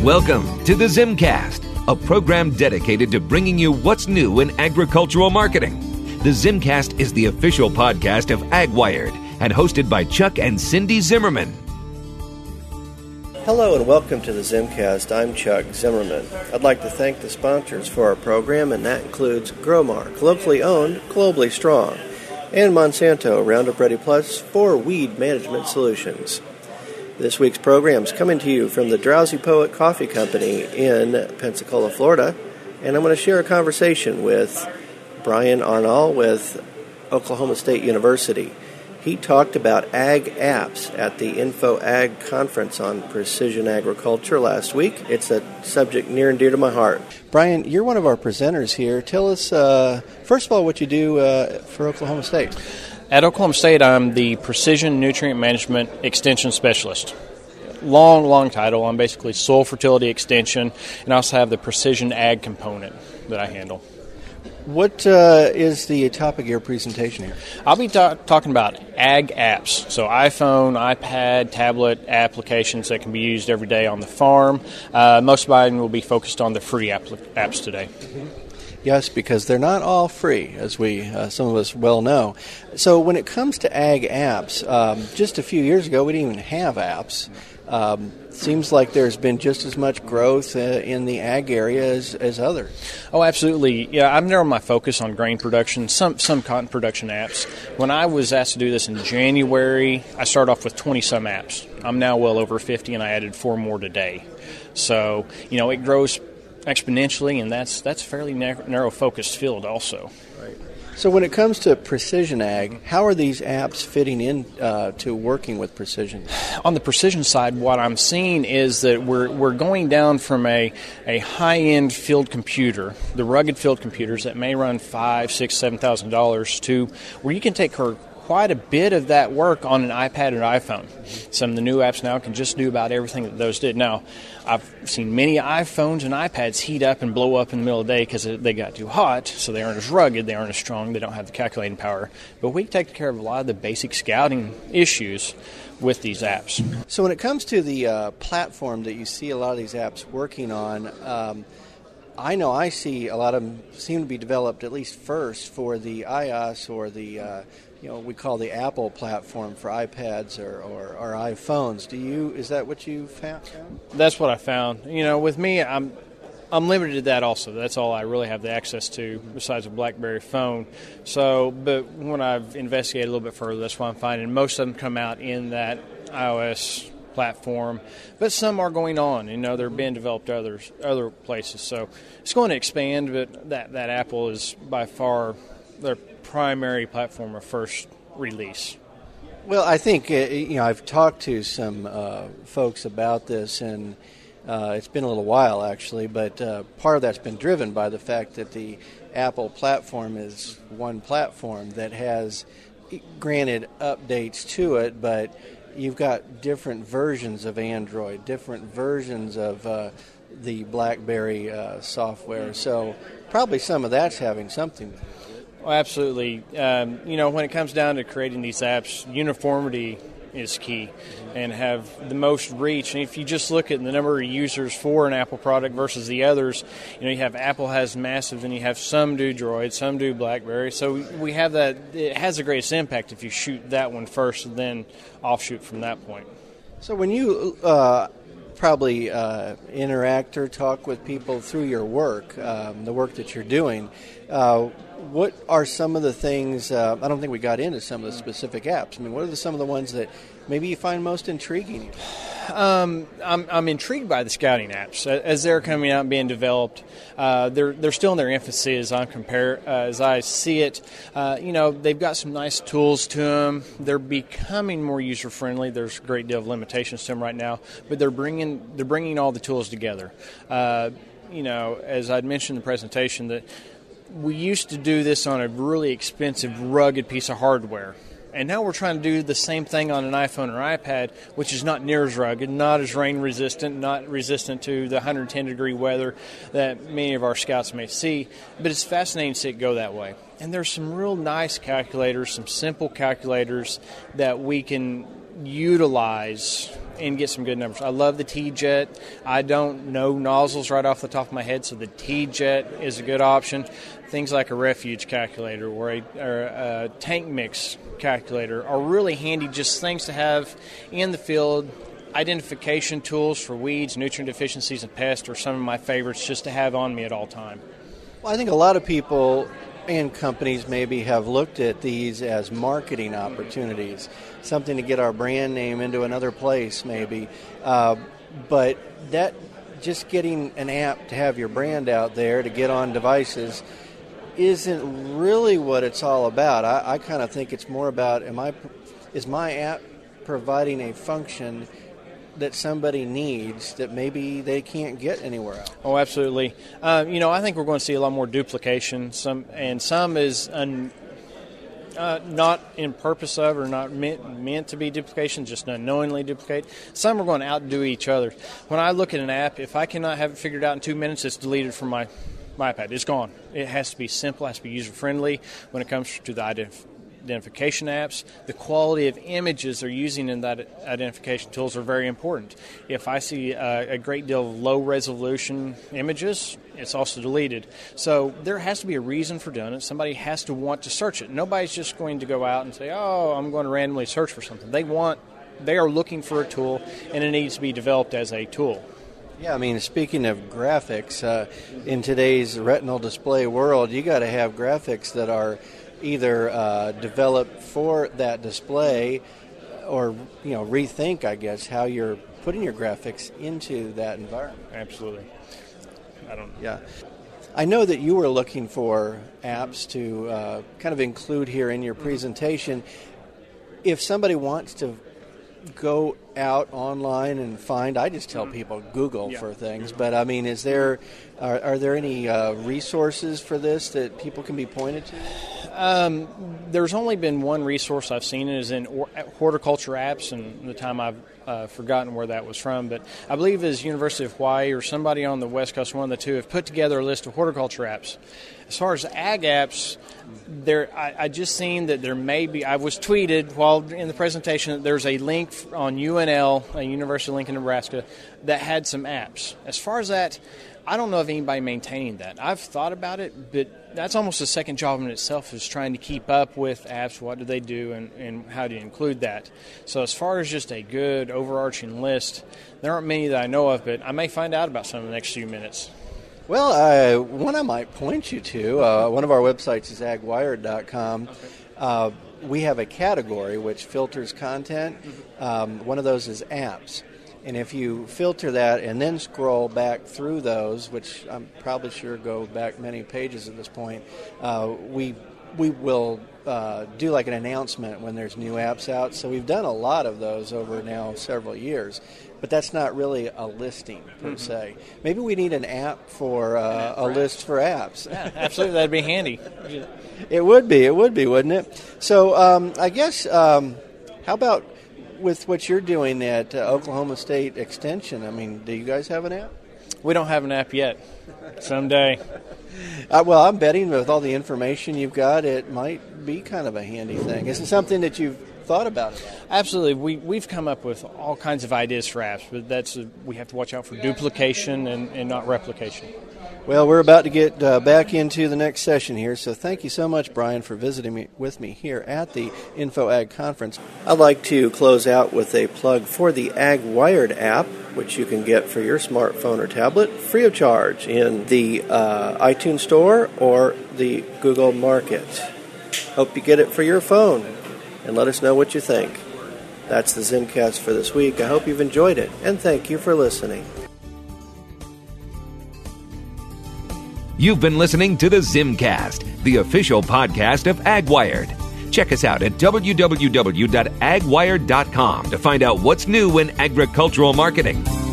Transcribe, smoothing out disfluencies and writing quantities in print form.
Welcome to the Zimcast, a program dedicated to bringing you what's new in agricultural marketing. The Zimcast is the official podcast of AgWired and hosted by Chuck and Cindy Zimmerman. Hello and welcome to the Zimcast. I'm Chuck Zimmerman. I'd like to thank the sponsors for our program, and that includes Growmark, locally owned, globally strong, and Monsanto, Roundup Ready Plus for weed management solutions. This week's program is coming to you from the Drowsy Poet Coffee Company in Pensacola, Florida, and I'm going to share a conversation with Brian Arnall with Oklahoma State University. He talked about ag apps at the Info Ag Conference on Precision Agriculture last week. It's a subject near and dear to my heart. Brian, you're one of our presenters here. Tell us, first of all, what you do for Oklahoma State. At Oklahoma State, I'm the Precision Nutrient Management Extension Specialist. Long title. I'm basically soil fertility extension, and I also have the precision ag component that I handle. What is the topic of your presentation here? I'll be talking about ag apps, so iPhone, iPad, tablet applications that can be used every day on the farm. Most of mine will be focused on the free apps today. Mm-hmm. Yes, because they're not all free, as some of us well know. So when it comes to ag apps, just a few years ago we didn't even have apps. Seems like there's been just as much growth in the ag area as others. Oh, absolutely. Yeah, I've narrowed my focus on grain production, some cotton production apps. When I was asked to do this in January, I started off with 20-some apps. I'm now well over 50, and I added 4 more today. So, it grows exponentially, and that's a fairly narrow-focused field also. Right. So when it comes to precision ag, how are these apps fitting in to working with precision? On the precision side, what I'm seeing is that we're going down from a high-end field computer, the rugged field computers that may run $5,000, $6,000, $7,000, to where you can take quite a bit of that work on an iPad or iPhone. Some of the new apps now can just do about everything that those did. Now, I've seen many iPhones and iPads heat up and blow up in the middle of the day because they got too hot, so they aren't as rugged, they aren't as strong, they don't have the calculating power. But we take care of a lot of the basic scouting issues with these apps. So when it comes to the platform that you see a lot of these apps working on, I know I see a lot of them seem to be developed at least first for the iOS or the we call the Apple platform for iPads or iPhones. Is that what you found? That's what I found. With me, I'm limited to that also. That's all I really have the access to besides a BlackBerry phone. So, but when I've investigated a little bit further, that's what I'm finding. Most of them come out in that iOS platform, but some are going on. They're being developed other places. So it's going to expand, but that Apple is by far their primary platform of first release. Well, I think I've talked to some folks about this, and it's been a little while actually, but part of that's been driven by the fact that the Apple platform is one platform that has, granted, updates to it, but you've got different versions of Android, different versions of the BlackBerry software, so probably some of that's having something to do with it. Oh, absolutely. When it comes down to creating these apps, uniformity is key and have the most reach. And if you just look at the number of users for an Apple product versus the others, you have Apple has massive, and you have some do Droid, some do BlackBerry. So we have that. It has the greatest impact if you shoot that one first and then offshoot from that point. So when you probably interact or talk with people through your work, the work that you're doing, what are some of the things, I don't think we got into some of the specific apps. I mean, what are some of the ones that maybe you find most intriguing? I'm intrigued by the scouting apps as they're coming out and being developed. They're still in their infancy as I see it. They've got some nice tools to them. They're becoming more user friendly. There's a great deal of limitations to them right now, but they're bringing all the tools together. As I'd mentioned in the presentation, that we used to do this on a really expensive, rugged piece of hardware. And now we're trying to do the same thing on an iPhone or iPad, which is not near as rugged, not as rain resistant, not resistant to the 110-degree weather that many of our scouts may see. But it's fascinating to see it go that way. And there's some real nice calculators, some simple calculators that we can utilize and get some good numbers. I love the T-Jet. I don't know nozzles right off the top of my head, so the T-Jet is a good option. Things like a refuge calculator or a tank mix calculator are really handy, just things to have in the field. Identification tools for weeds, nutrient deficiencies, and pests are some of my favorites just to have on me at all time. Well, I think a lot of people and companies maybe have looked at these as marketing opportunities, something to get our brand name into another place maybe. But that just getting an app to have your brand out there to get on devices isn't really what it's all about. I kind of think it's more about, is my app providing a function that somebody needs that maybe they can't get anywhere else? Oh, absolutely. I think we're going to see a lot more duplication. Some is not in purpose of or not meant to be duplication, just unknowingly duplicate. Some are going to outdo each other. When I look at an app, if I cannot have it figured out in 2 minutes, it's deleted from my iPad. It's gone. It has to be simple, it has to be user-friendly. When it comes to the identification apps, the quality of images they're using in that identification tools are very important. If I see a great deal of low-resolution images, it's also deleted. So there has to be a reason for doing it. Somebody has to want to search it. Nobody's just going to go out and say, I'm going to randomly search for something. They are looking for a tool, and it needs to be developed as a tool. Yeah, I mean, speaking of graphics, in today's retinal display world, you got to have graphics that are either developed for that display or, rethink, I guess, how you're putting your graphics into that environment. Absolutely. Yeah. I know that you were looking for apps to kind of include here in your presentation. If somebody wants to go out online and find, I just tell people Google for things, but I mean, are there any resources for this that people can be pointed to? There's only been one resource I've seen, it is in horticulture apps, and the time I've forgotten where that was from, but I believe it is University of Hawaii or somebody on the West Coast, one of the two, have put together a list of horticulture apps. As far as ag apps, I just seen that there may be, I was tweeted while in the presentation that there's a link on UNL, a University of Lincoln, Nebraska, that had some apps. As far as that, I don't know of anybody maintaining that. I've thought about it, but that's almost a second job in itself, is trying to keep up with apps, what do they do, and how do you include that. So as far as just a good overarching list, there aren't many that I know of, but I may find out about some in the next few minutes. Well, one I might point you to, one of our websites is agwired.com. Okay. We have a category which filters content. One of those is apps. And if you filter that and then scroll back through those, which I'm probably sure go back many pages at this point, we will do like an announcement when there's new apps out. So we've done a lot of those over now several years. But that's not really a listing, per se. Maybe we need an app for a list for apps. Yeah, absolutely. That'd be handy. It would be, wouldn't it? So I guess, how about with what you're doing at Oklahoma State Extension? I mean, do you guys have an app? We don't have an app yet. Someday. Well, I'm betting with all the information you've got, it might be kind of a handy thing. Is it something that you've thought about it? Absolutely. We've come up with all kinds of ideas for apps, but we have to watch out for duplication and not replication. Well, we're about to get back into the next session here, so thank you so much, Brian, for visiting with me here at the InfoAg Conference. I'd like to close out with a plug for the AgWired app, which you can get for your smartphone or tablet free of charge in the iTunes Store or the Google Market. Hope you get it for your phone, and let us know what you think. That's the Zimcast for this week. I hope you've enjoyed it, and thank you for listening. You've been listening to the Zimcast, the official podcast of AgWired. Check us out at www.agwired.com to find out what's new in agricultural marketing.